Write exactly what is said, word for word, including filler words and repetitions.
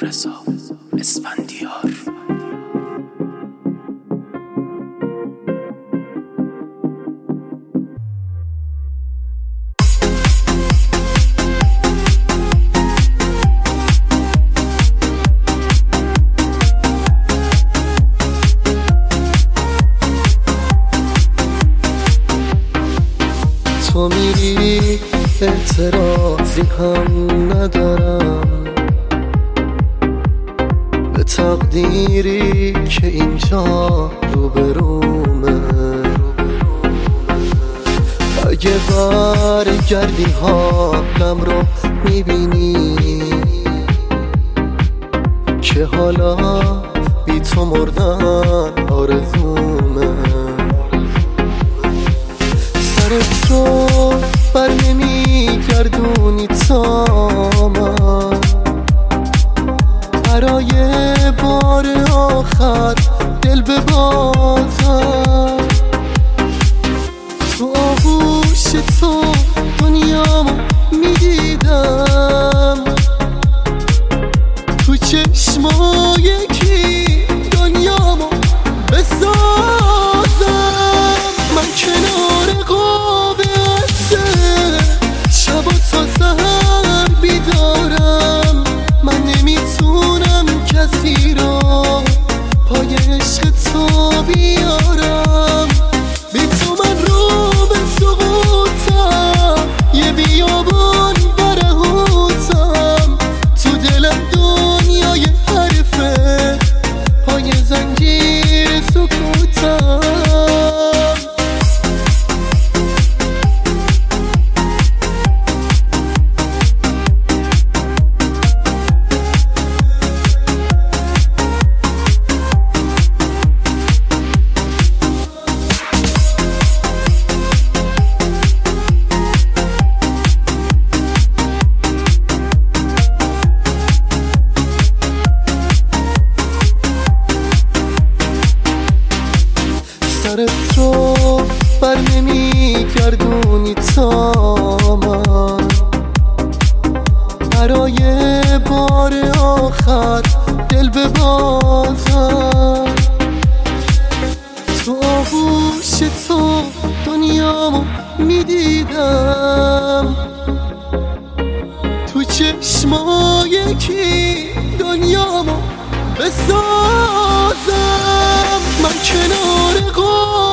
رضا اسفندیار. تو میری اعتراضی هم ندارم به تقدیری که اینجا روبرومه. اگه برگردی حالم رو میبینی که حالا بی تو مردن آرزومه. سرت رو بر نمی گردونی تا من برای بار آخر دل ببازم. تو آغوش تو دنیامو میدیدم، تو چشمای کی دنیامو بسازم. من کنار قاب شب و تا سهر بیدارم. من نمیتونم کسی رو پای عشق تو بیارم. بی تو من رو به سقوطم، یه بیابان برهوتم. تو دلم دنیای حرفه، پای زنجیر سکوتم. سرت رو بر نمی گردونی تا من برای بار آخر دل ببازم. تو آغوش تو دنیامو میدیدم، تو چشمای کی دنیامو بسازم. من کنار قاب